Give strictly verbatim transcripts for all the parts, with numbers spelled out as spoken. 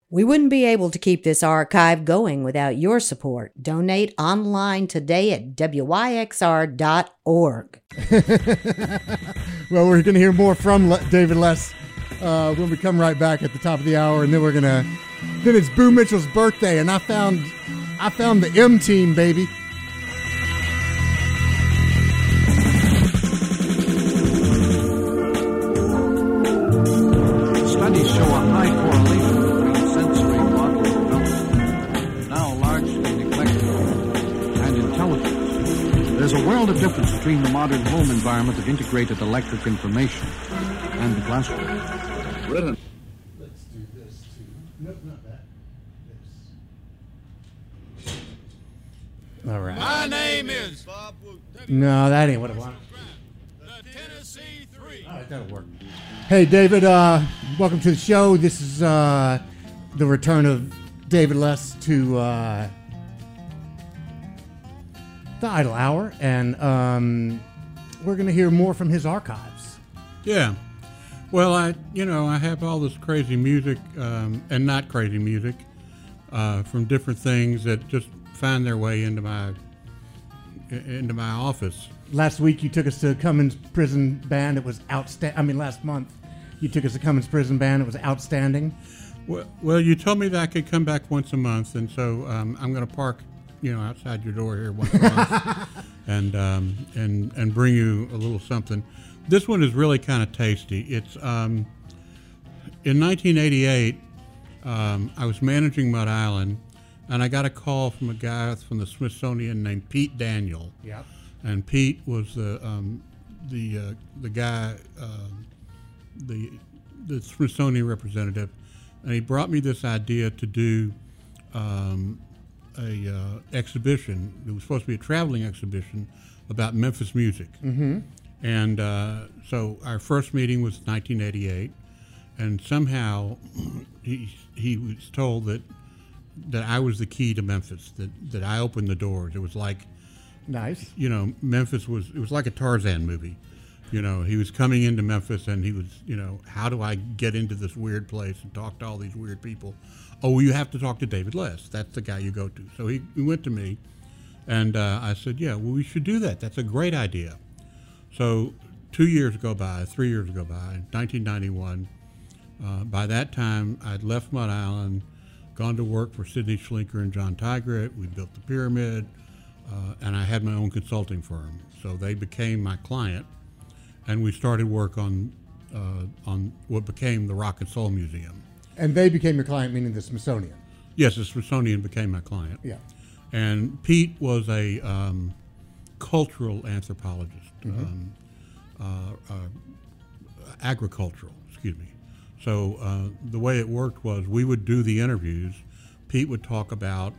We wouldn't be able to keep this archive going without your support. Donate online today at W Y X R dot org. Well, we're going to hear more from Le- David Less uh, when we come right back at the top of the hour, and then we're going to. Then it's Boo Mitchell's birthday, and I found, I found the M Team, baby. Studies show a high correlation between sensory model development, now largely neglected, and intelligence. There's a world of difference between the modern home environment of integrated electric information and the classroom. Written. Let's do this too. Nope, not that. This. All right. My name is No, that ain't what I want. the Tennessee Three. All right, that'll work. Hey, David, uh, welcome to the show. This is uh, the return of David Less to uh, the Idle Hour, and um, we're going to hear more from his archives. Yeah. Well, I, you know, I have all this crazy music um, and not crazy music uh, from different things that just find their way into my into my office. Last week, you took us to Cummins Prison Band. It was outstanding. I mean, last month, you took us to Cummins Prison Band. It was outstanding. Well, well, you told me that I could come back once a month, and so um, I'm going to park, you know, outside your door here once a month, and um, and and bring you a little something. This one is really kind of tasty. It's um, in nineteen eighty-eight. Um, I was managing Mud Island, and I got a call from a guy from the Smithsonian named Pete Daniel. Yep. And Pete was the um, the uh, the guy, um, the the Smithsonian representative, and he brought me this idea to do um, a uh, exhibition. It was supposed to be a traveling exhibition about Memphis music. Mm-hmm. And uh, so our first meeting was nineteen eighty-eight, and somehow he he was told that that I was the key to Memphis, that that I opened the doors. It was like. Nice. You know, Memphis was, it was like a Tarzan movie. You know, he was coming into Memphis and he was, you know, how do I get into this weird place and talk to all these weird people? Oh, well, you have to talk to David Less. That's the guy you go to. So he, he went to me and uh, I said, yeah, well, we should do that. That's a great idea. So two years go by, three years go by, nineteen ninety-one. Uh, by that time, I'd left Mud Island, gone to work for Sidney Schlinker and John Tigert. We built the pyramid. Uh, and I had my own consulting firm, so they became my client, and we started work on uh, on what became the Rock and Soul Museum. And they became your client, meaning the Smithsonian. Yes, the Smithsonian became my client. Yeah. And Pete was a um, cultural anthropologist, Mm-hmm. um, uh, uh, agricultural, excuse me. So uh, the way it worked was we would do the interviews. Pete would talk about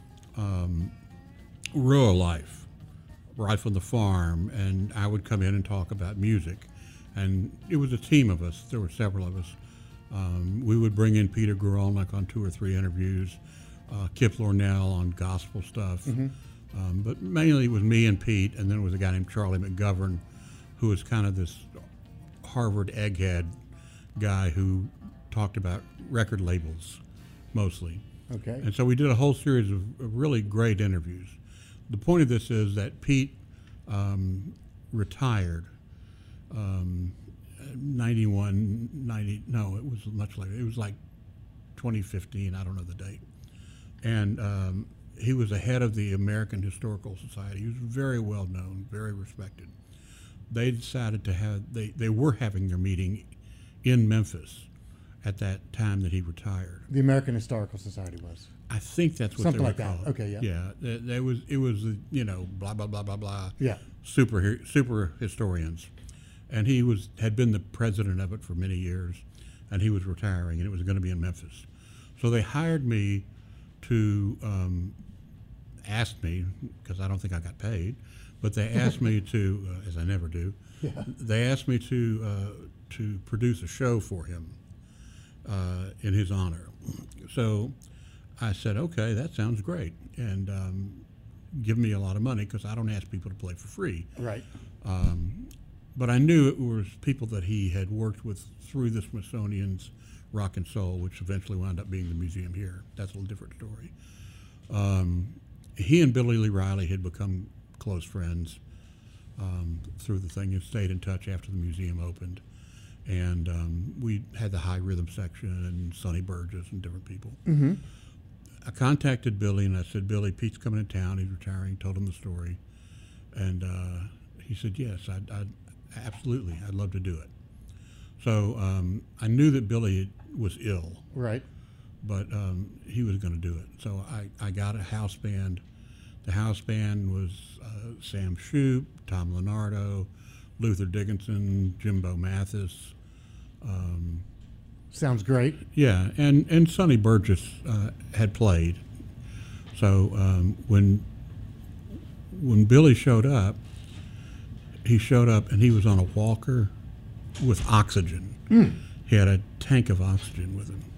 um, rural life, right from the farm, and I would come in and talk about music. And it was a team of us. There were several of us. Um, we would bring in Peter Guralnick on two or three interviews, uh, Kip Lornell on gospel stuff. Mm-hmm. Um, but mainly it was me and Pete, and then there was a guy named Charlie McGovern, who was kind of this Harvard egghead guy who talked about record labels, mostly. Okay. And so we did a whole series of, of really great interviews. The point of this is that Pete um, retired um, ninety-one, ninety, no, it was much later. It was like twenty fifteen, I don't know the date. And um, he was the head of the American Historical Society. He was very well known, very respected. They decided to have, they, they were having their meeting in Memphis at that time that he retired. The American Historical Society was. I think that's what Something they were like that. called. Okay, yeah. Yeah, there, there was it was uh, you know blah blah blah blah blah. Yeah. Super super historians, and he was had been the president of it for many years, and he was retiring, and it was going to be in Memphis, so they hired me to um, ask me because I don't think I got paid, but they asked me to, uh, as I never do, Yeah. they asked me to uh, to produce a show for him uh, in his honor. So I said, okay, that sounds great, and um, give me a lot of money because I don't ask people to play for free. Right. Um, but I knew it was people that he had worked with through the Smithsonian's Rock and Soul, which eventually wound up being the museum here. That's a little different story. Um, he and Billy Lee Riley had become close friends um, through the thing and stayed in touch after the museum opened. And um, we had the high rhythm section and Sonny Burgess and different people. Mm-hmm. I contacted Billy and I said, Billy, Pete's coming to town. He's retiring. Told him the story. And uh, he said, yes, I'd, I'd, absolutely. I'd love to do it. So um, I knew that Billy was ill. Right. But um, he was going to do it. So I, I got a house band. The house band was uh, Sam Shoup, Tom Leonardo, Luther Dickinson, Jimbo Mathis. Um, Sounds great. yeah, and, and Sonny Burgess uh, had played. So um, when when Billy showed up, he showed up and he was on a walker with oxygen. Mm. He had a tank of oxygen with him.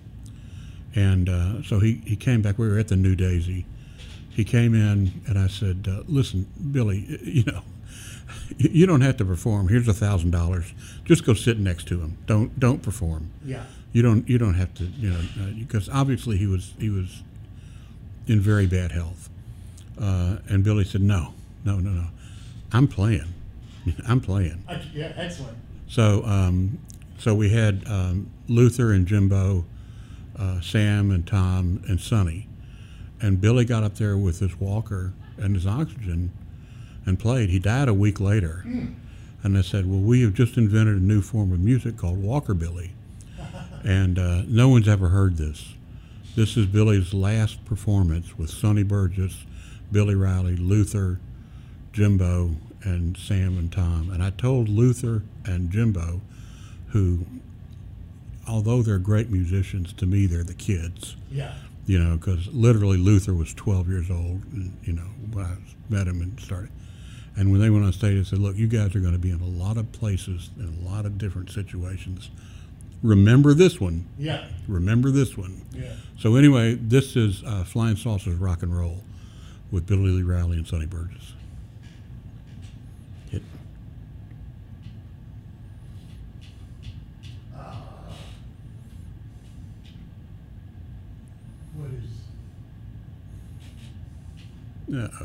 And uh, so he, he came back. We were at the New Daisy. He came in, and I said, uh, listen, Billy, you know, you don't have to perform. Here's a thousand dollars. Just go sit next to him. Don't don't perform. Yeah. You don't you don't have to, you know, because uh, obviously he was he was in very bad health. Uh, and Billy said, no, no, no, no. I'm playing. I'm playing. Uh, yeah, excellent. So um, so we had um, Luther and Jimbo, uh, Sam and Tom and Sonny. And Billy got up there with his walker and his oxygen and played. He died a week later. Mm. And I said, well, we have just invented a new form of music called Walkerbilly. And uh, no one's ever heard this. This is Billy's last performance with Sonny Burgess, Billy Riley, Luther, Jimbo, and Sam and Tom. And I told Luther and Jimbo, who, although they're great musicians, to me they're the kids. Yeah. You know, because literally Luther was twelve years old, and, you know, when I met him and started. And when they went on stage, I said, look, you guys are going to be in a lot of places, in a lot of different situations. Remember this one. Yeah. Remember this one. Yeah. So anyway, this is uh, Flying Saucers Rock and Roll with Billy Lee Riley and Sonny Burgess. Hit. What is... Uh-oh.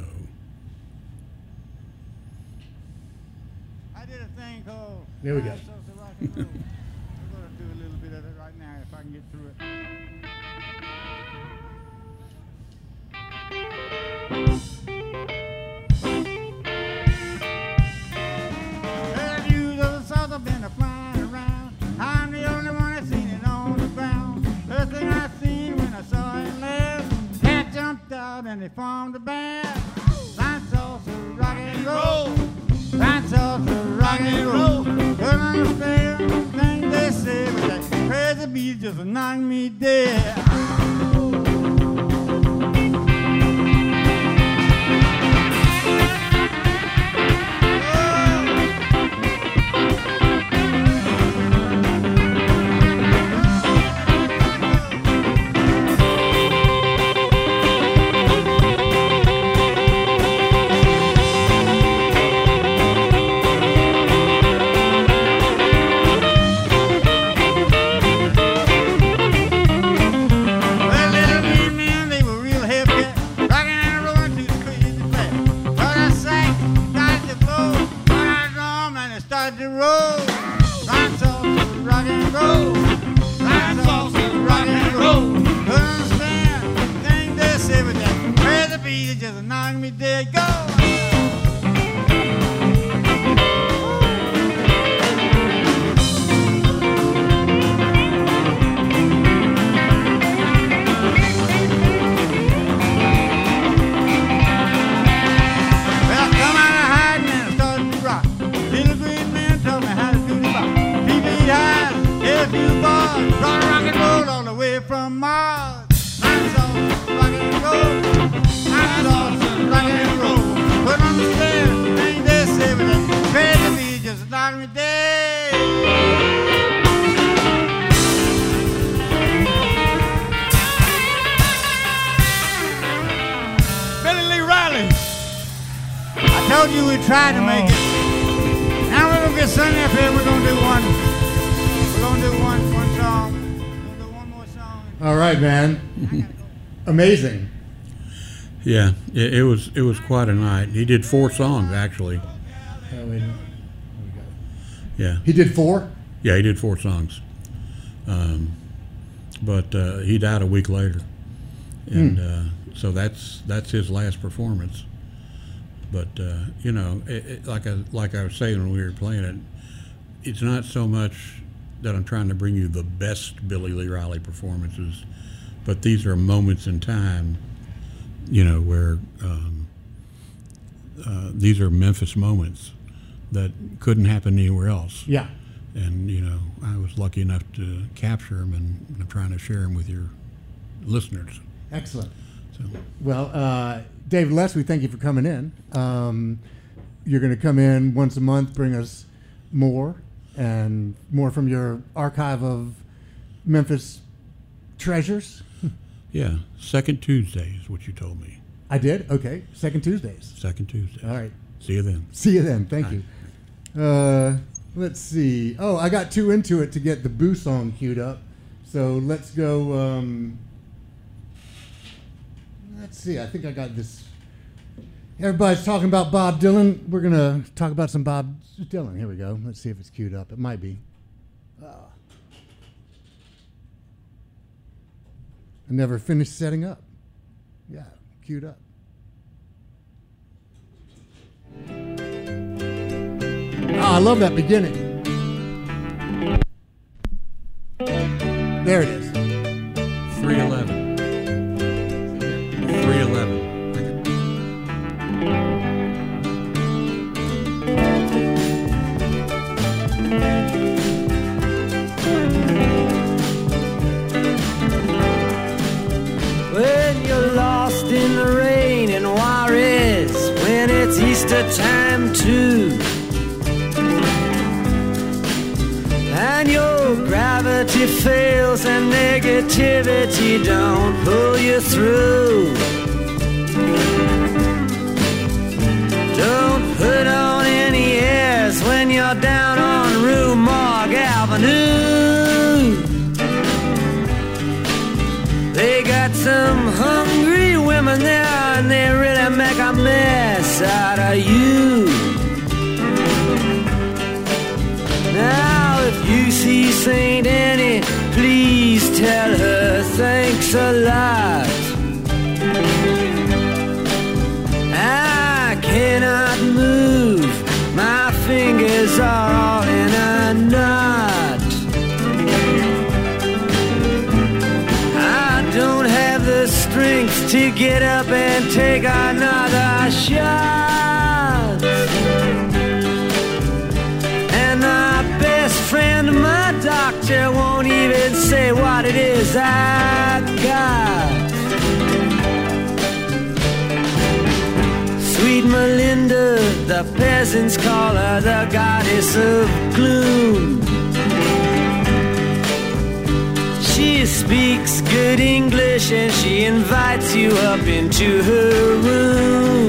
I did a thing called There we go. Flying Saucer Rock and Roll. We're going to do a little bit of it right now if I can get through it. Well, the news of the South have been a flying around. I'm the only one that's seen it on the ground. First thing I seen when I saw it last, cat jumped out and they formed a band. Flying Saucer Rock and Roll. Flying Saucer Rock and Roll. Couldn't understand the thing they said, but that crazy beat just knocked me dead. Try to make it. Now we're gonna get Sonny up here. We're gonna do one. We're gonna do one one song. All right, man. Amazing. Yeah, it, it was it was quite a night. He did four songs actually. Oh, wait. Yeah, He did four? yeah, he did four songs. Um, but uh, he died a week later, and uh, so that's that's his last performance. But uh, you know, it, it, like I like I was saying when we were playing it, it's not so much that I'm trying to bring you the best Billy Lee Riley performances, but these are moments in time, you know, where um, uh, these are Memphis moments that couldn't happen anywhere else. Yeah. And, you know, I was lucky enough to capture them, and I'm trying to share them with your listeners. Excellent. So, Well, uh, David Les, we thank you for coming in. Um, you're going to come in once a month, bring us more and more from your archive of Memphis treasures. yeah, second Tuesday is what you told me. I did? Okay. Second Tuesdays. Second Tuesday. All right. See you then. See you then. Thank you. Uh, let's see. Oh, I got too into it to get the Boo song queued up. So let's go. Um, let's see. I think I got this. Everybody's talking about Bob Dylan. We're going to talk about some Bob Dylan. Here we go. Let's see if it's queued up. It might be. Uh, I never finished setting up. Yeah, queued up. Oh, I love that beginning. There it is. three eleven. three eleven. When you're lost in the rain in Juarez, when it's Easter time too, and your gravity fails and negativity don't pull you through. Don't put on any airs when you're down on Rue Morgue Avenue. They got some hungry women there and they really make a mess out of you. Now if you see Saint Annie, please tell her thanks a lot. I cannot move, my fingers are all in a knot. I don't have the strength to get up and take another shot. And my best friend, my doctor, won't even say what it is I got. Sweet Melinda, the peasants call her the goddess of gloom. She speaks good English and she invites you up into her room.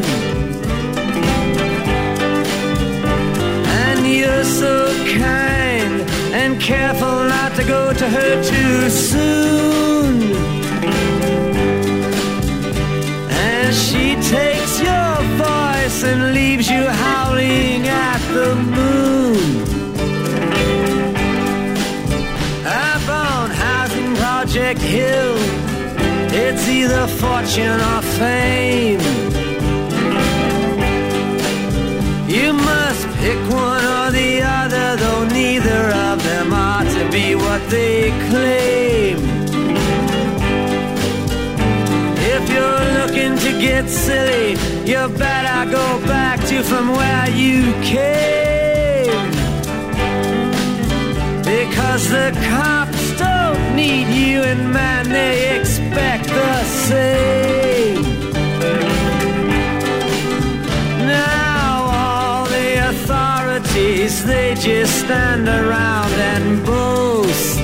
And you're so kind and careful not to go to her too soon. And she takes your voice and leaves you howling at the moon. Up on Housing Project Hill, it's either fortune or fame. You must pick one or the other, though neither of them are to be what they claim. If you're looking to get silly, you better go back to from where you came. Because the cops don't need you, and man, they expect the same. Now all the authorities, they just stand around and boast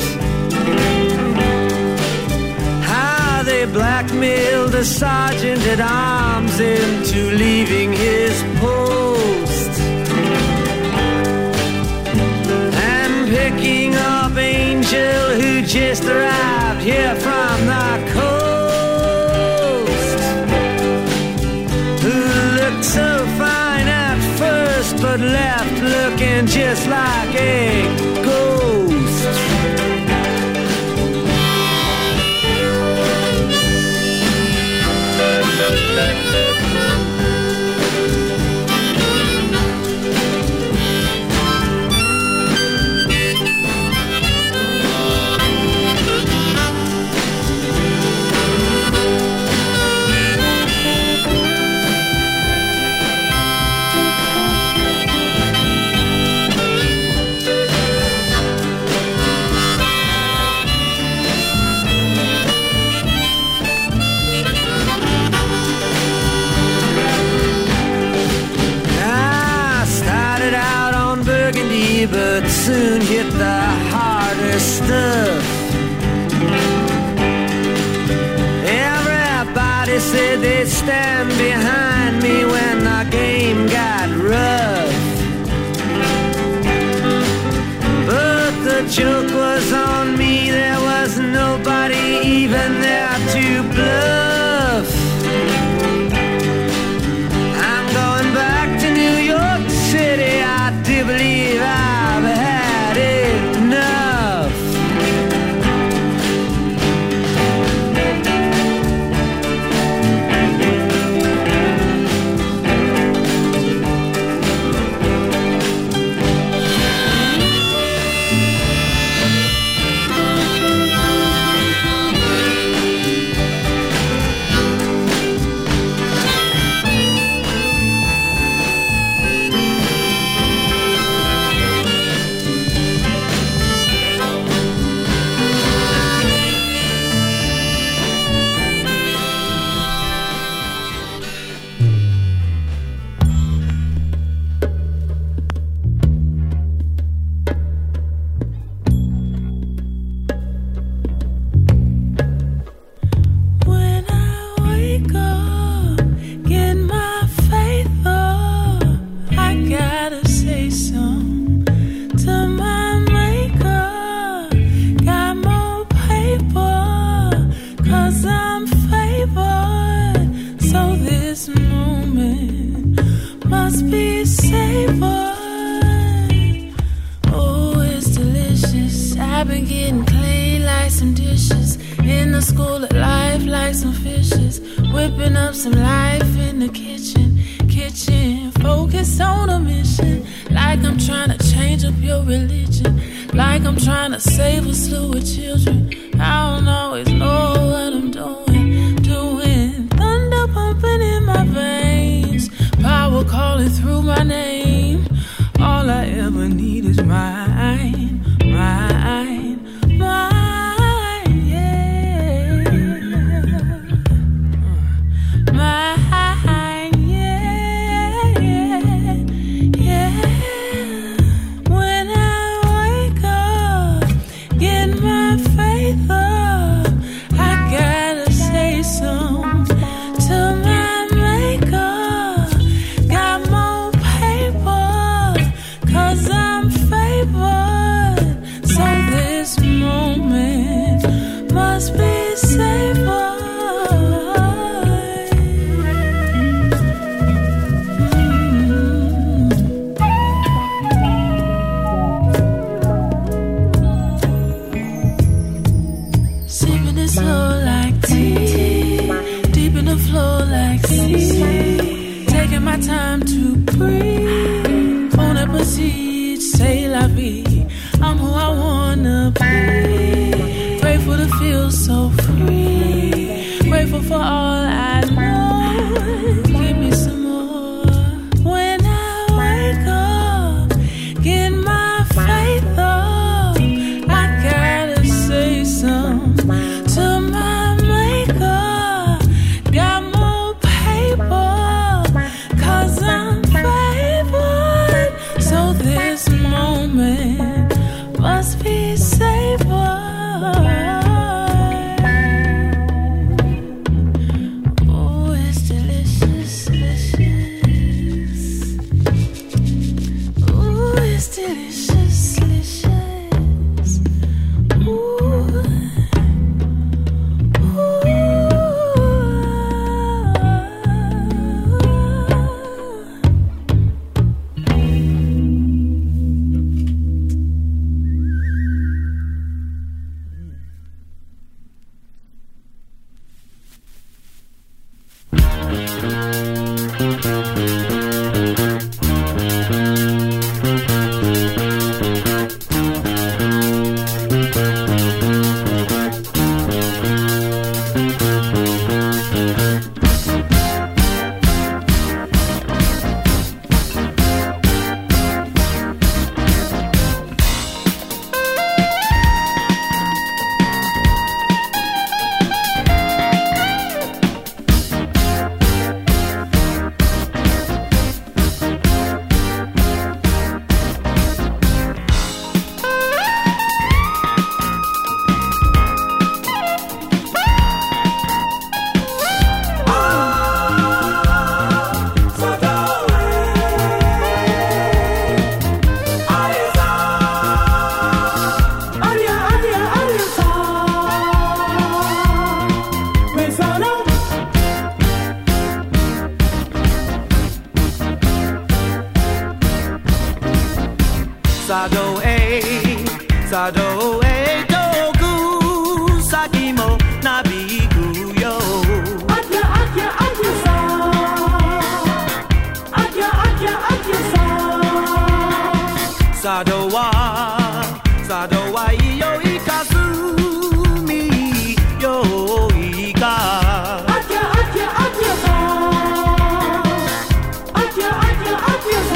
how they blackmailed the sergeant at arms into leaving his post. Picking up Angel, who just arrived here from the coast, who looked so fine at first but left looking just like a ghost. But soon hit the harder stuff. Everybody said they'd stand behind me when the game got rough, but the joke was on me. There was nobody even there to bluff. I'm going back to New York City. I do believe I've had enough. Cause I'm favored. Sado e, sado e toku saki mo nabiku yo. Akia akia akia sa, akia akia akia sa. Sado wa, sado wa yo ikazumi yo ika. Akia akia akia sa, akia akia akia sa.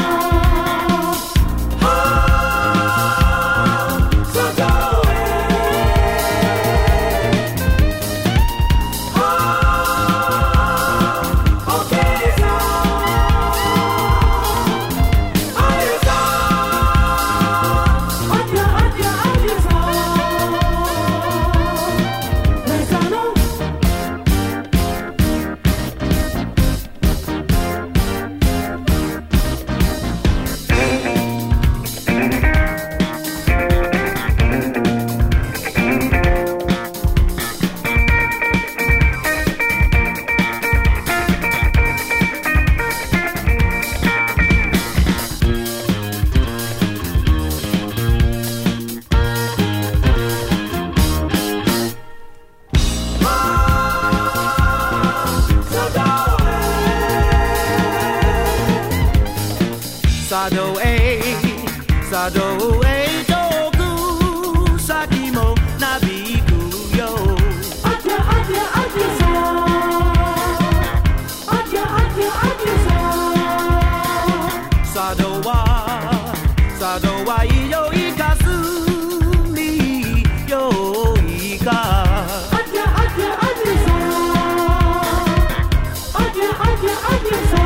Sado e, sado e toku saki mo nabiku yo. Akia akia akia sa, akia akia akia sa. Sado wa, sado wa yo ikazumi yo ika. Akia akia akia sa, akia akia akia sa.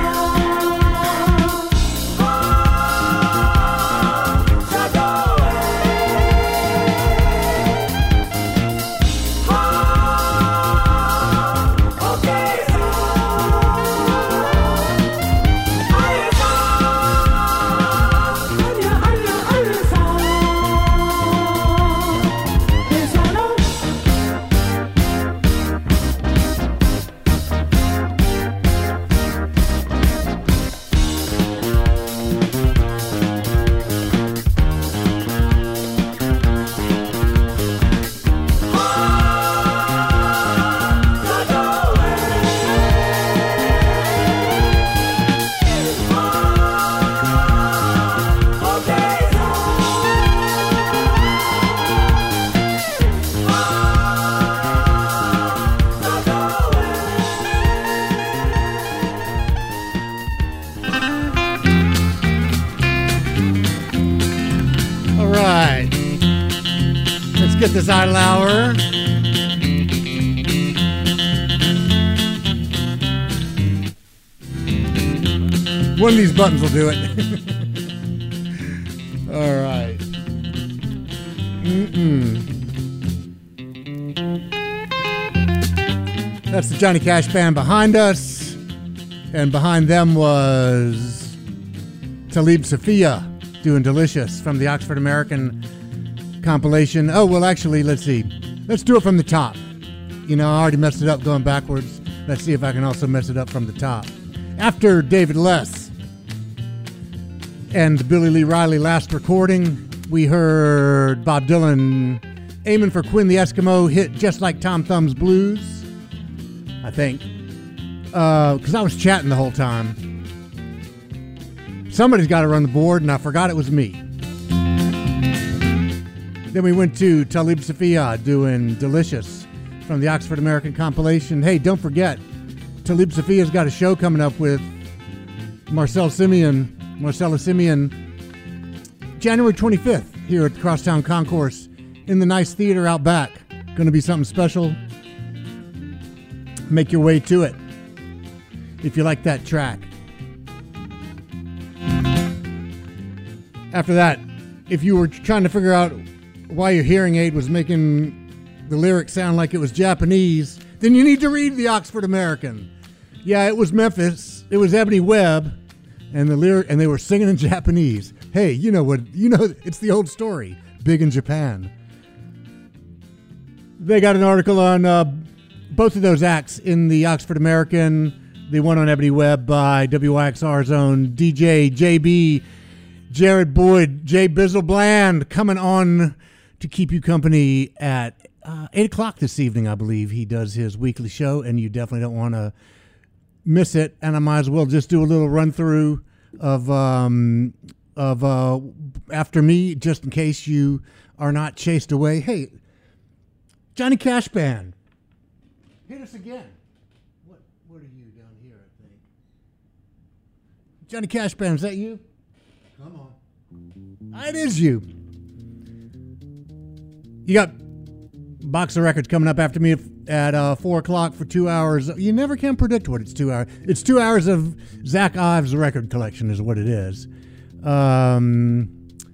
Get this idle hour. One of these buttons will do it. All right. Mm-mm. That's the Johnny Cash Band behind us. And behind them was Talib Sophia doing Delicious from the Oxford American compilation. Oh, well, actually, let's see. Let's do it from the top. You know, I already messed it up going backwards. Let's see if I can also mess it up from the top. After David Les and Billy Lee Riley last recording, we heard Bob Dylan aiming for Quinn the Eskimo, hit Just Like Tom Thumb's Blues, I think. because I was chatting the whole time. Somebody's got to run the board, and I forgot it was me. Then we went to Talib Safia doing Delicious from the Oxford American compilation. Hey, don't forget, Talib Safia's got a show coming up with Marcel Simeon, Marcella Simeon, January twenty-fifth here at the Crosstown Concourse in the nice theater out back. Going to be something special. Make your way to it if you like that track. After that, if you were trying to figure out why your hearing aid was making the lyrics sound like it was Japanese, then you need to read the Oxford American. Yeah, it was Memphis. It was Ebony Webb, and the lyric, and they were singing in Japanese. Hey, you know what? You know it's the old story. Big in Japan. They got an article on uh, both of those acts in the Oxford American. The one on Ebony Webb by W I X R's own D J J B, Jared Boyd, Jay Bizzle Bland, coming on to keep you company at uh, eight o'clock this evening, I believe. He does his weekly show, and you definitely don't want to miss it. And I might as well just do a little run through of um, of uh, after me, just in case you are not chased away. Hey, Johnny Cash Band, hit us again. What what are you down here, I think? Johnny Cash Band, is that you? Come on. It is you. You got Box of Records coming up after me at uh, four o'clock for two hours. You never can predict what it's two hours. It's two hours of Zach Ives' record collection is what it is. Um,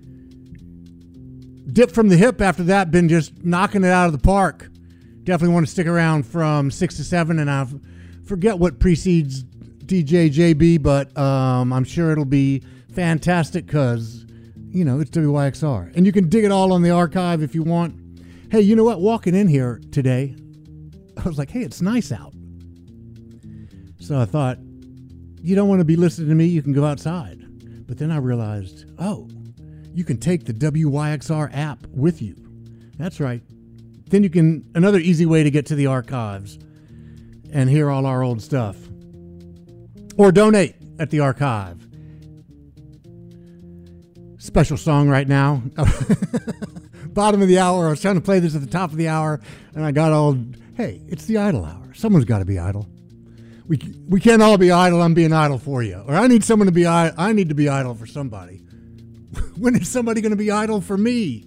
Dip from the Hip after that, been just knocking it out of the park. Definitely want to stick around from six to seven, and I forget what precedes D J J B, but um, I'm sure it'll be fantastic because, you know, it's W Y X R. And you can dig it all on the archive if you want. Hey, you know what? Walking in here today, I was like, hey, it's nice out. So I thought, you don't want to be listening to me, you can go outside. But then I realized, oh, you can take the W Y X R app with you. That's right. Then you can, another easy way to get to the archives and hear all our old stuff. Or donate at the archive. Special song right now. Bottom of the hour. I was trying to play this at the top of the hour, and I got all, hey, it's the idle hour. Someone's got to be idle. We we can't all be idle. I'm being idle for you. Or I need someone to be idle. I need to be idle for somebody. When is somebody going to be idle for me?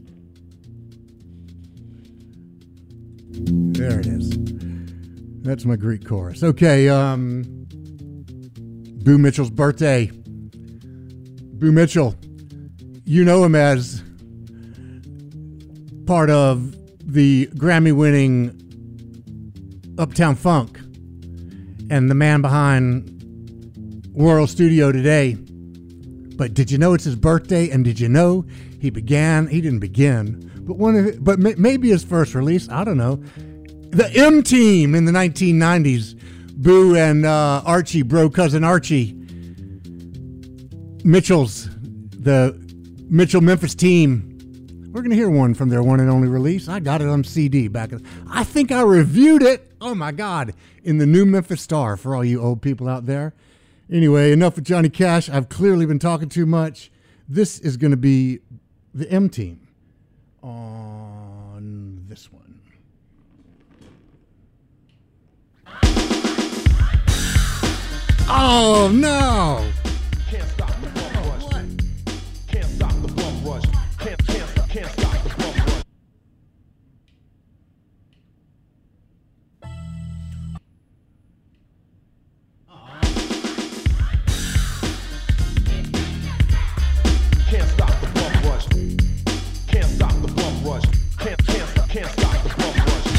There it is. That's my Greek chorus. Okay, um, Boo Mitchell's birthday. Boo Mitchell, you know him as part of the Grammy-winning Uptown Funk and the man behind World Studio Today. But did you know it's his birthday? And did you know he began, he didn't begin, but one of it, but maybe his first release, I don't know, the M Team in the nineteen nineties. Boo and uh, Archie, bro cousin Archie. Mitchell's, the Mitchell Memphis Team. We're going to hear one from their one and only release. I got it on C D back. In, I think I reviewed it. Oh, my God. In the New Memphis Star for all you old people out there. Anyway, enough with Johnny Cash. I've clearly been talking too much. This is going to be the M Team on this one. Oh, no. Can't stop the bum rush. What? Can't stop the bum rush. Can't, can't, stop, can't stop the bum rush. Can't stop the bum rush. Can't stop the bum rush. Can't, can't, stop, can't stop the bum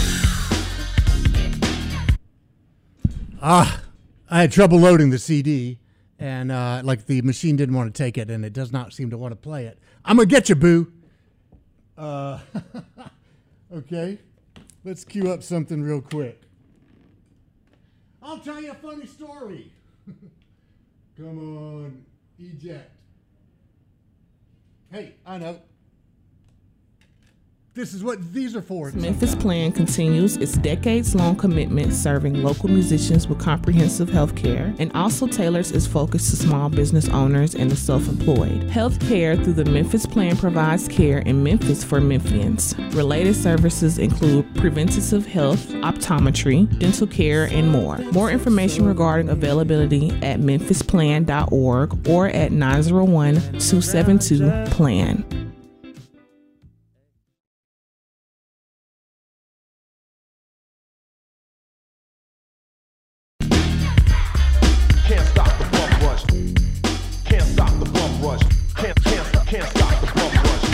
rush. Ah. I had trouble loading the C D, and uh, like the machine didn't want to take it, and it does not seem to want to play it. I'm going to get you, Boo. Uh, okay, let's cue up something real quick. I'll tell you a funny story. Come on, eject. Hey, I know. This is what these are for. Memphis Plan continues its decades-long commitment serving local musicians with comprehensive health care and also tailors its focus to small business owners and the self-employed. Health care through the Memphis Plan provides care in Memphis for Memphians. Related services include preventative health, optometry, dental care, and more. More information regarding availability at memphis plan dot org or at nine zero one, two seven two, PLAN. Can't stop the bum rush. Can't stop the bum rush. Can't, can't, can't stop the bum rush.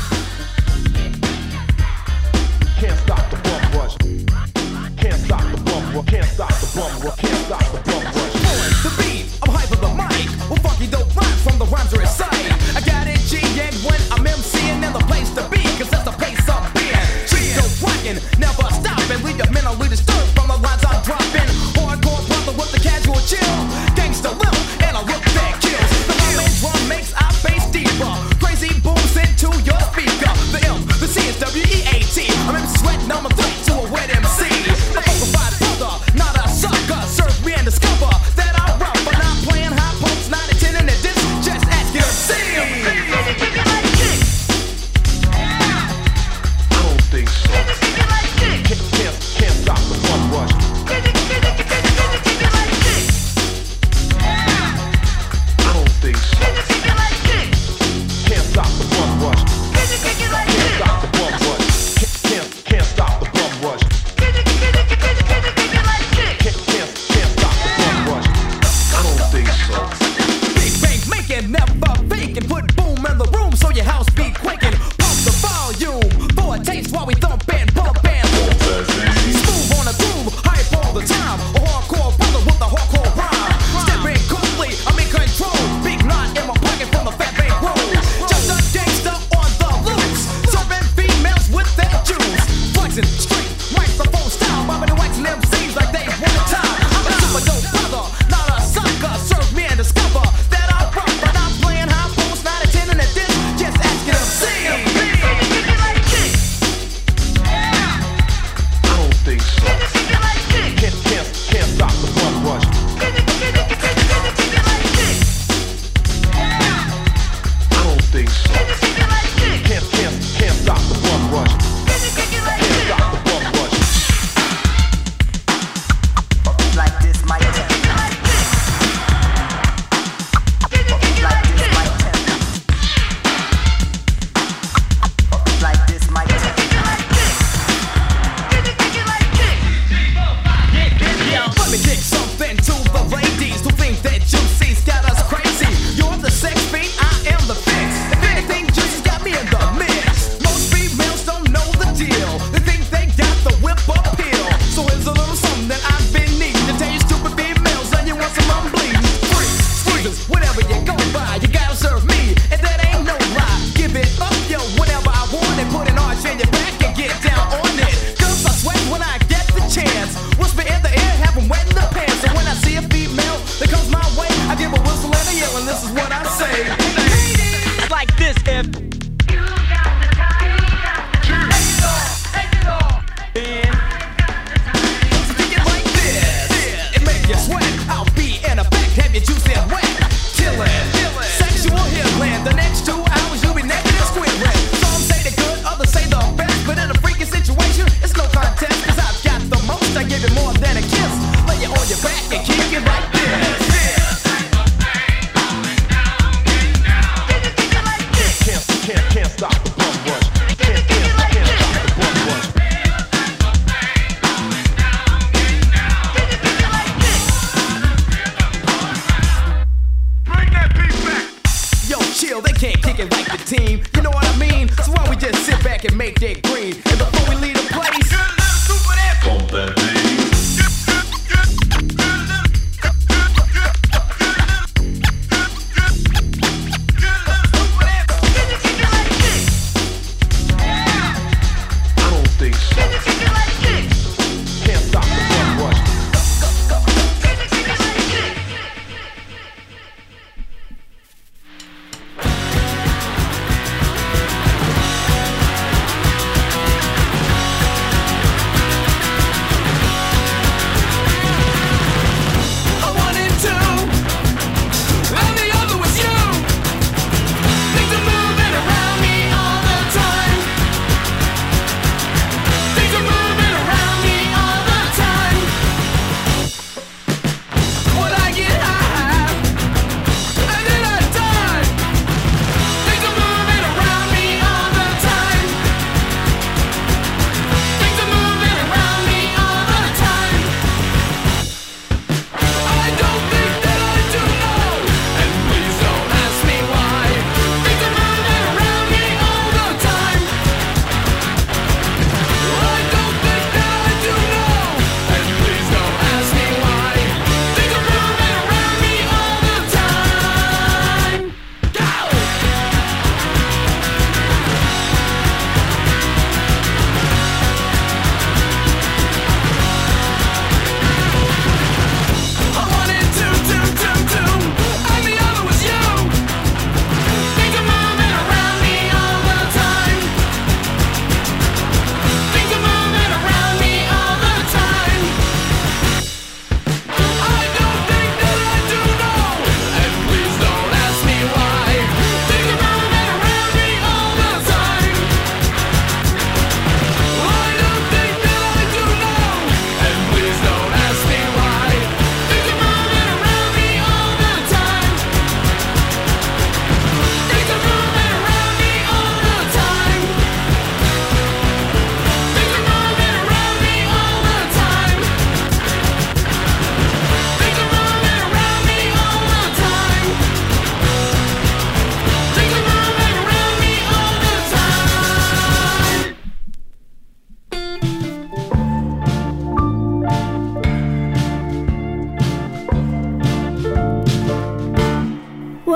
Can't stop the bum rush. Can't stop the bum rush. Can't stop the bum rush. Can't stop the bum rush. Pulling the beat, I'm hype on the mic. Well, funky dope rhymes from the rhymes are inside. I got it G and when I'm MCing and the place to be, cause that's the pace I'm being. Street dope rockin', never stopping. Leave your mentally disturbed from the lines I'm dropping. Hardcore brother with the casual chill. Gangsta lil, and I look that kills. The rhyme and drum makes our bass deeper. Crazy booms into your speaker. The M, the C is W E A T. I'm in sweating, I'm a threat to a wet M C. A funkified brother, not a sucker. Serve me and discover that I'm rough, but not playing high pumps, not intending to diss. Just ask your C. I don't think so. Can't, can't, can't stop the bum rush. I don't think so. Can't stop the bum rush. Can't stop the bum rush. Can't, can't stop the bum rush. Can't, can't, can't stop the bum rush. I don't think so. Big bang making, never faking. Put boom in the room so your house be quaking. Pump the volume for a taste while we thumping, bumping. Smooth on the groove, hype all the time. A hardcore brother with a hardcore rhyme. Stepping quickly, I'm in control. Big knot in my pocket from the fat bank roll. Just a gangster on the loose, serving females with their juice. Flexing straight, microphone style, bobbing and waxing M Cs like they want a time. I'm a super dope brother, not a sucker. Serve me and discover that I'm rough, but I'm playing high post, not attending at this. Just asking them see. I don't think so. Can't, can't, can't stop the bum rush. I don't think so. Can't, can't, can't stop the bum rush. Can't stop the bum rush. Like this, my temp. Like this, my temp. Like this, my temp. Let me kick something to the ladies who think that Juicy's got us crazy. You're the sex fiend, I am the fix. If anything, Juicy's got me in the mix. Most females don't know the deal. They think they got the whip appeal. So here's a little something that I've been needing to tell you stupid females and you want some I'm bleeding. Free, squeezers, whatever you go by, you gotta serve me, and that ain't no lie. Give it up, yo, whenever I want it. Put an arch in your back and get down on it. Cause I sweat when I get the chance. Whisper in the air, have 'em wet in the pants. And when I see a female that comes my way, I give a whistle and a yell, and this is what I say. Like this, if Stick it like this, it make you sweat. I'll be in effect, have you juicy and wet. Killin', sexual healing. The next two hours you'll be naked and squealing. Some say the good, others say the best. But in a freaky situation, it's no contest. Cause I've got the most, I give you more than a kiss. Lay you on your back and kick it like this. Can't, can't, can't stop the bum rush. Can't, can't, can't stop the bum rush. Bring that beat back. Yo, chill, they can't kick it like the team. You know what I mean? So why we just sit back and make that green? And before we leave the place, Bump that beat.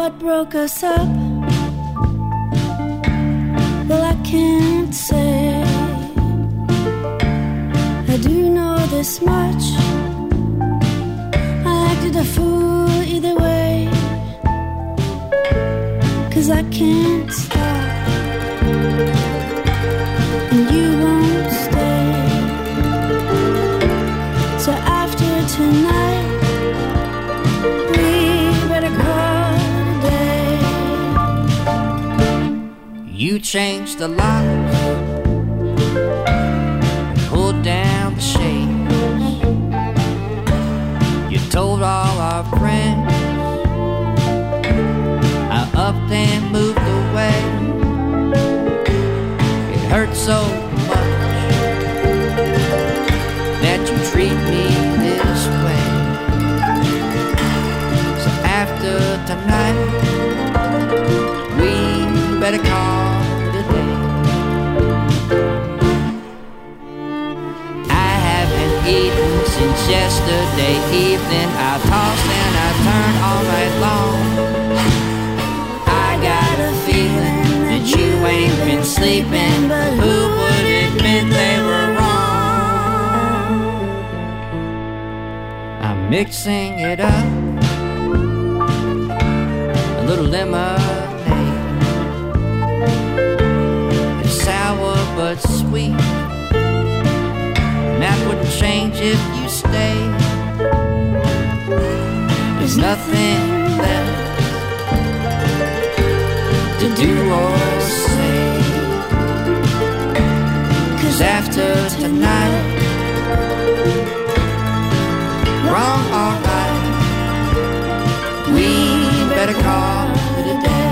what broke us up? Well, I can't say. I do know this much. I acted a fool either way, 'cause I can't stop, and you won't stay. So after tonight, we better call it a day. You changed the locks, pulled down the shades. You told all our friends I upped and moved away. It hurt so much that you treat me this way. So after tonight, we better call it a day. I haven't eaten since yesterday evening. I tossed and I turned all night long. I got a feeling that you ain't been sleeping, but who would admit they were wrong? I'm mixing it up, a little lemonade. It's sour but sweet, and that wouldn't change if you stayed. There's nothing left to do or say, 'cause after tonight, wrong or right, we better call it a day.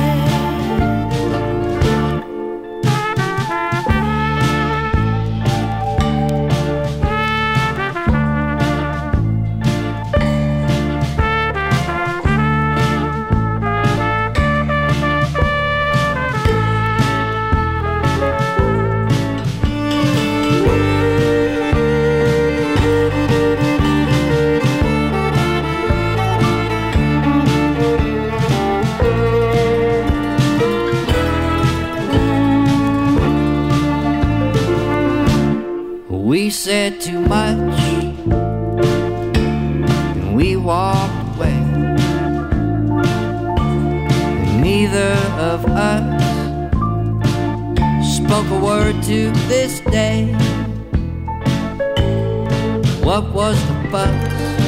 We said too much, and we walked away. Neither of us spoke a word to this day. What was the fuss?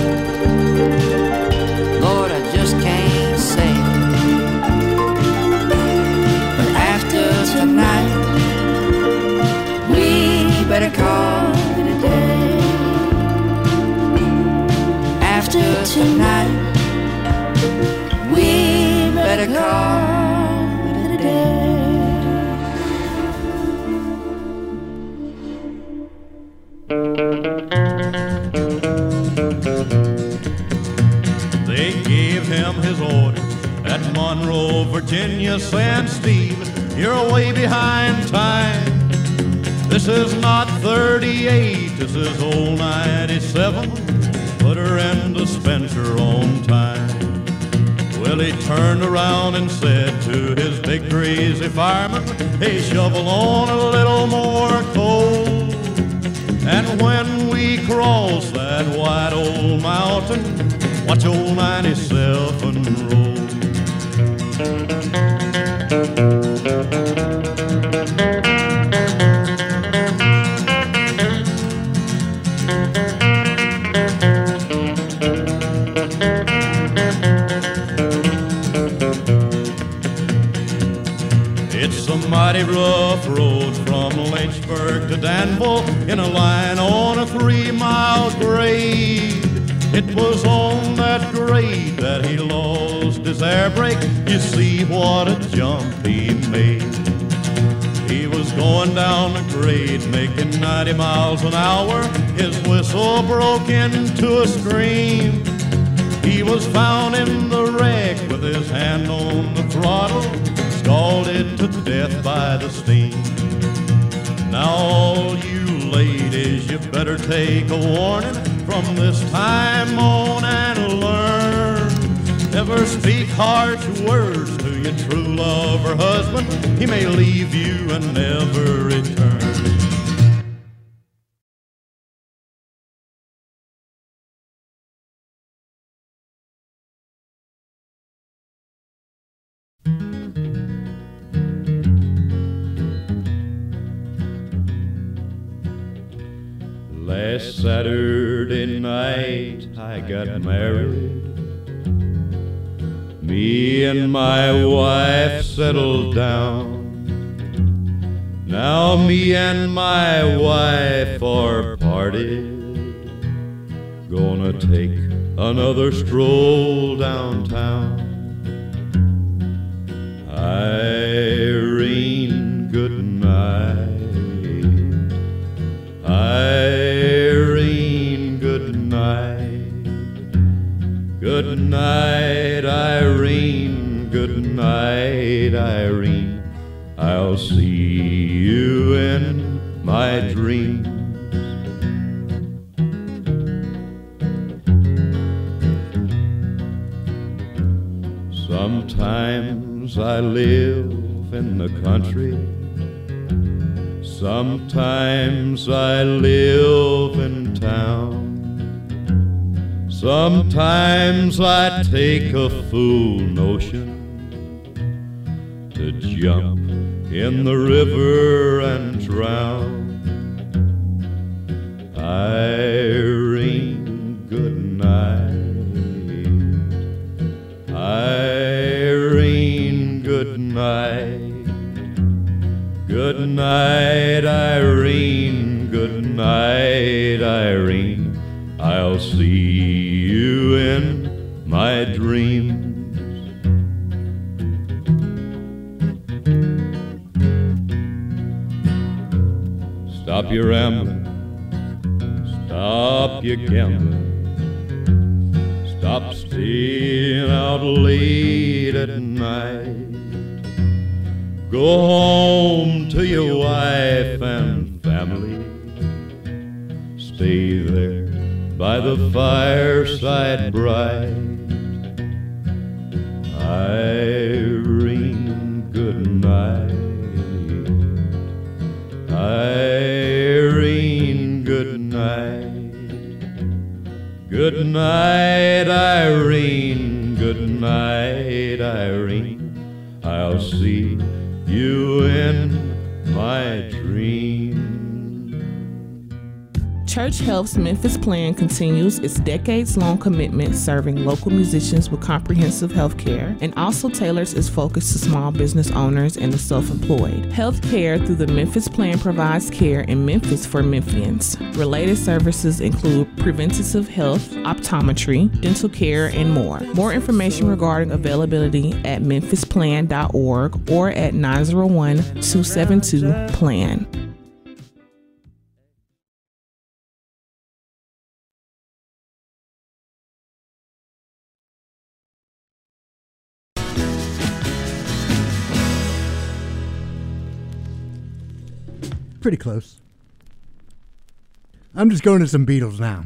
Lord, I just can't say. But after tonight, we better call it a day. After tonight, we better call it a day. They gave him his orders at Monroe, Virginia, saying, Steve, you're way behind time. This is not thirty-eight, this is old ninety-seven. Put her in dispenser on time. Well, he turned around and said to his big crazy fireman, hey, shovel on a little more coal. And when we cross that wide old mountain, watch old ninety-seven roll. It's a mighty rough road from Lynchburg to Danville in a line on a three-mile grade. It was on that grade that he lost his air brake. You see what a jump he made. He was going down the grade making ninety miles an hour. His whistle broke into a scream. He was found in the wreck with his hand on the throttle, scalded to death by the steam. Now all you ladies, you better take a warning from this time on and learn. Never speak harsh words to your true love or husband. He may leave you and never return. Last Saturday night I got married. Me and my wife settled down. Now me and my wife are parted. Gonna take another stroll downtown. Irene, good night. Irene, good night. Good night, Irene. Good night, Irene. I'll see you in my dreams. Sometimes I live in the country. Sometimes I live in town. Sometimes I take a fool notion to jump in the river and drown. Irene, good night. Irene, good night. Good night, Irene. Good night, Irene. I'll see you in my dreams. Stop your rambling. Stop your gambling. Stop staying out late at night. Go home to your wife and family. Stay there by the fireside bright. Irene, good night. Irene, good night. Good night, Irene. Good night, Irene. I'll see you in my dreams. Church Health's Memphis Plan continues its decades-long commitment serving local musicians with comprehensive health care and also tailors its focus to small business owners and the self-employed. Health care through the Memphis Plan provides care in Memphis for Memphians. Related services include preventative health, optometry, dental care, and more. More information regarding availability at memphis plan dot org or at nine zero one, two seven two, PLAN. Pretty close. I'm just going to some Beatles now.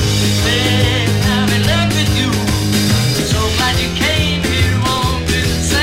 I'm in love with you. So glad you came here on this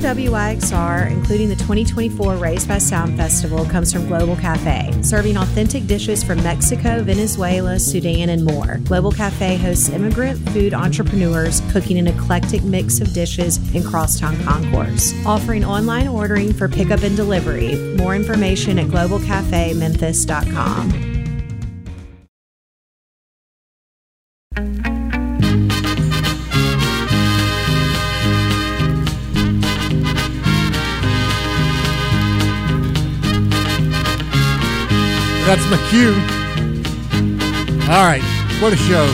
W Y X R, including the twenty twenty-four Raised by Sound Festival, comes from Global Cafe, serving authentic dishes from Mexico, Venezuela, Sudan, and more. Global Cafe hosts immigrant food entrepreneurs cooking an eclectic mix of dishes in crosstown concourse, offering online ordering for pickup and delivery. More information at global cafe memphis dot com. That's my cue. All right, what a show.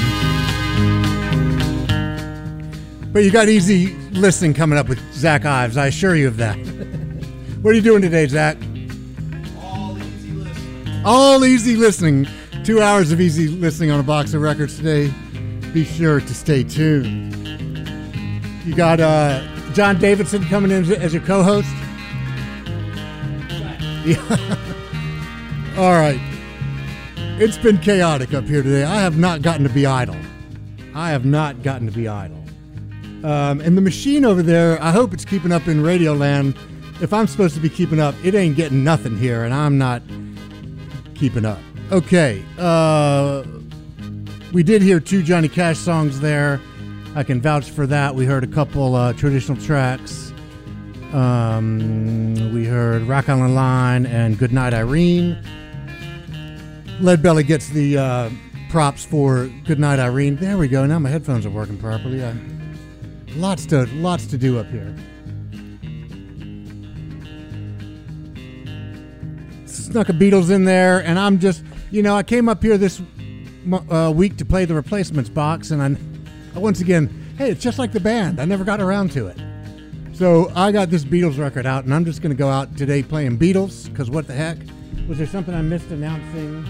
But you got easy listening coming up with Zach Ives, I assure you of that. What are you doing today, Zach? All easy listening. All easy listening. Two hours of easy listening on a box of records today. Be sure to stay tuned. You got uh, John Davidson coming in as your co-host. Yeah. All right. It's been chaotic up here today. I have not gotten to be idle. I have not gotten to be idle. Um, and the machine over there, I hope it's keeping up in Radio Land. If I'm supposed to be keeping up, it ain't getting nothing here, and I'm not keeping up. Okay. Uh, we did hear two Johnny Cash songs there. I can vouch for that. We heard a couple uh, traditional tracks. Um, we heard Rock on the Line and Goodnight Irene. Leadbelly gets the uh, props for Goodnight Irene. There we go. Now my headphones are working properly. I, lots to lots to do up here. Snuck a Beatles in there, and I'm just, you know, I came up here this uh, week to play the Replacements box, and I, I once again, hey, it's just like the band. I never got around to it. So I got this Beatles record out, and I'm just going to go out today playing Beatles, because what the heck? Was there something I missed announcing?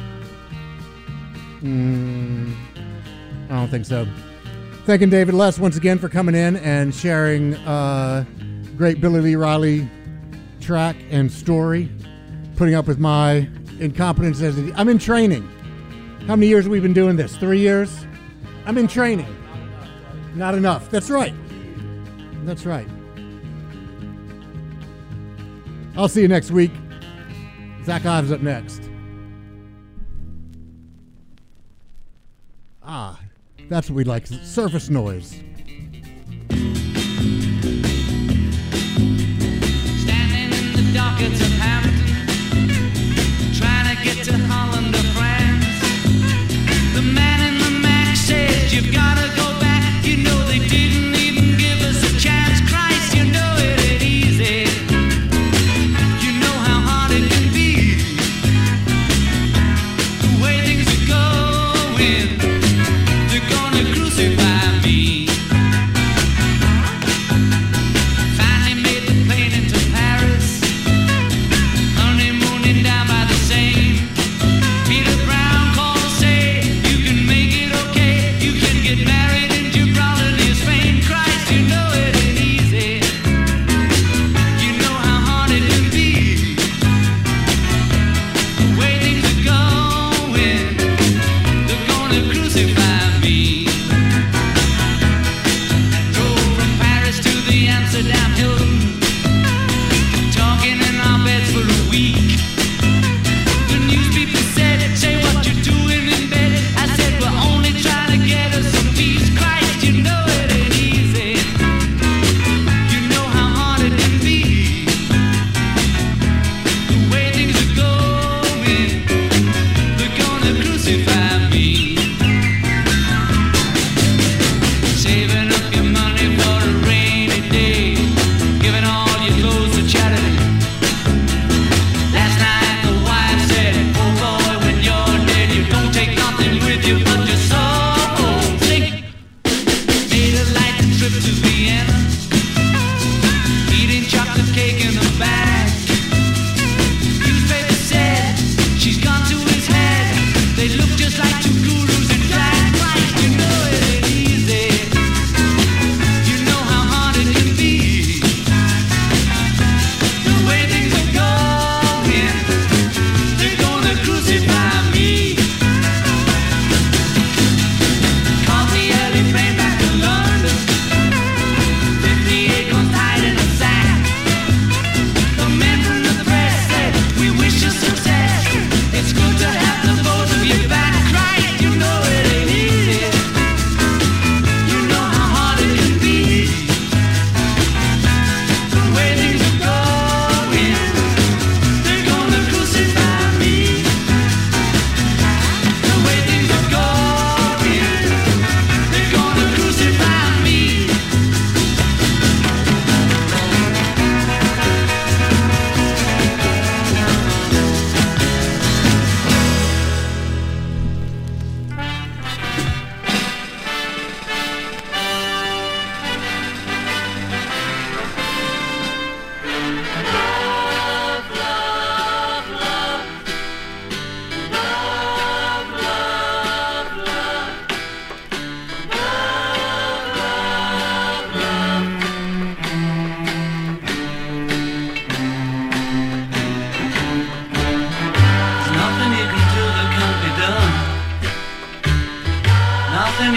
Mm, I don't think so. Thanking David Les once again for coming in and sharing uh, great Billy Lee Riley track and story, putting up with my incompetence as a, I'm in training. How many years have we been doing this? Three years? I'm in training. Not enough. That's right. That's right. I'll see you next week. Zach Ives up next. Ah, that's what we like. Surface noise. Standing in the dockets of Hampton, trying to get to Holland or France. The man in the Mac says you've got to go back. You know they didn't even give us a chance. Christ, you know it ain't easy. You know how hard it can be. The way things are going, they're gonna crucify me. Finally made the plane into Paris.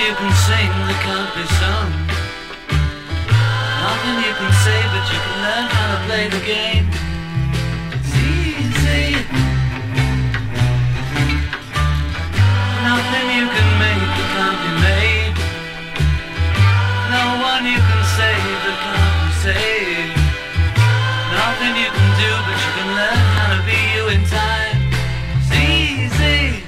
you can sing that can't be sung. Nothing you can say, but you can learn how to play the game. It's easy. Nothing you can make that can't be made. No one you can save that can't be saved. Nothing you can do, but you can learn how to be you in time. It's easy.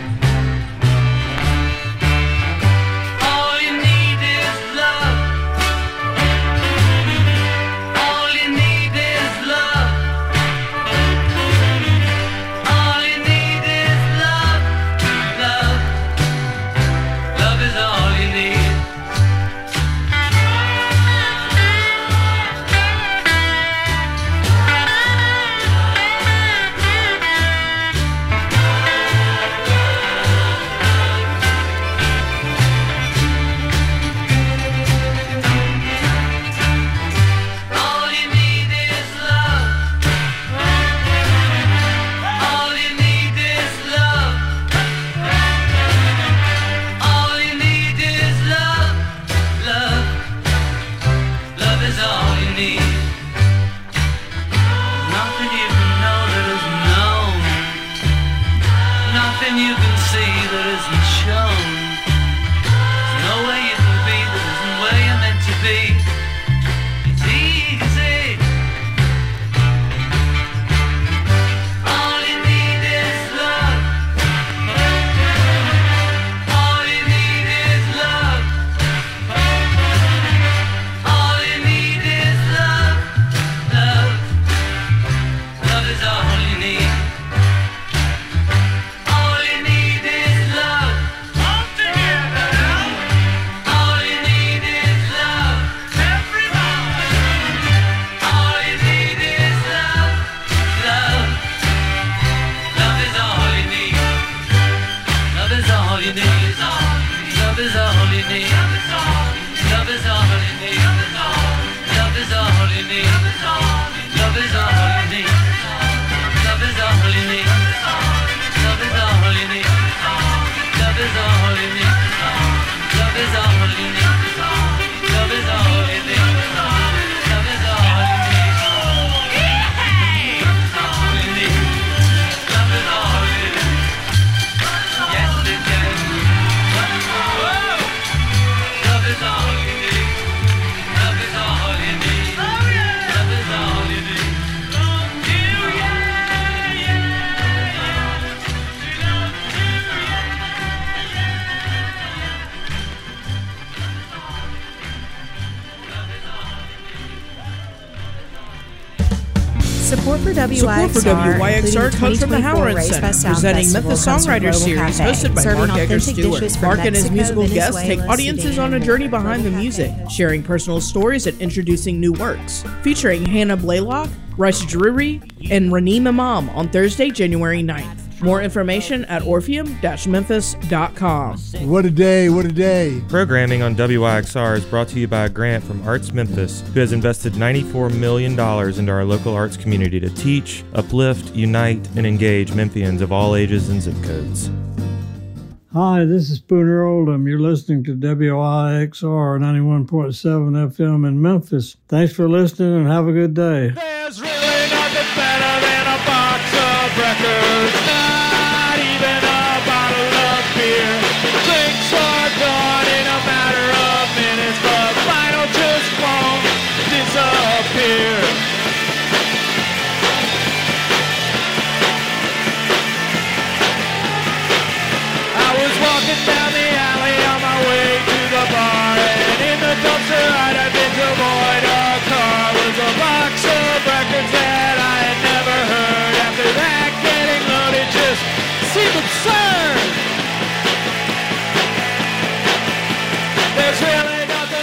All you need is love. All you need is love. All you need is love. Love. Love is all you need. All you need is love. All you need is love. All you need is love. Love. Love is all you need. Nothing you can know that isn't known. Nothing you can see that isn't shown. There's no way you can be that isn't where you're meant to be. It's easy. All you need is love. All you need is love. All you need is love. Love. Love is all you need. All you need is love. All together. All you need is love. Everybody. All you need is love. Love. Love is all you need. Love is all you need. Love is all you need. Love is all you need. Love is all you need. Love is all you need. Love is all you need. Love is all you need. Love is all you need. Love is all you need. Love is all you need. Love is all you need. All you need. Love is all you need. Yes, it can. Whoa. Love is all you need. Love is all you need. Love is all you need. Support for W Y X R, Support for W Y X R comes from the Howard Center, presenting Memphis Songwriters Series, hosted by Mark Edgar Stewart. Mark and his musical guests take audiences on a journey behind the music, sharing personal stories and introducing new works. Featuring Hannah Blaylock, Rice Drury, and Raneem Imam on Thursday, January ninth. More information at orpheum dash memphis dot com. What a day, what a day. Programming on W Y X R is brought to you by a grant from Arts Memphis, who has invested ninety-four million dollars into our local arts community to teach, uplift, unite, and engage Memphians of all ages and zip codes. Hi, this is Spooner Oldham. You're listening to W I X R ninety-one point seven F M in Memphis. Thanks for listening and have a good day. There's really nothing better than